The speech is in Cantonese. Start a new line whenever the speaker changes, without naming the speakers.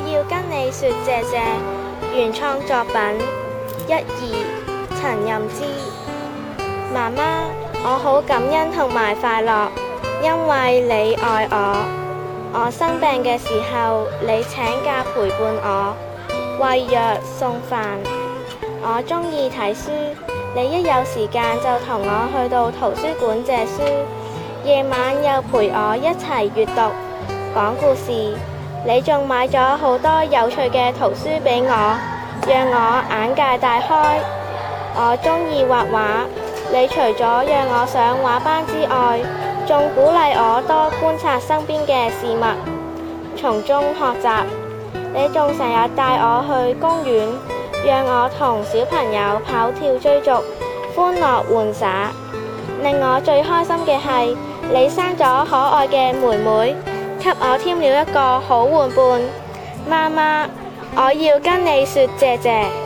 要跟你說謝謝。原創作品一二陳任之。媽媽，我好感恩同埋快樂，因為你愛我。我生病嘅時候，你請假陪伴我，餵藥送飯。我鍾意睇書，你一有時間就同我去到圖書館借書，夜晚又陪我一齊閱讀講故事。你仲買咗好多有趣嘅圖書俾我，讓我眼界大開。我鍾意畫畫，你除咗讓我上畫班之外，仲鼓勵我多觀察身邊嘅事物，從中學習。你仲成日帶我去公園，讓我同小朋友跑跳追逐，歡樂玩耍。令我最開心嘅係，你生咗可愛嘅妹妹，給我添了一個好玩伴。媽媽，我要跟你說謝謝。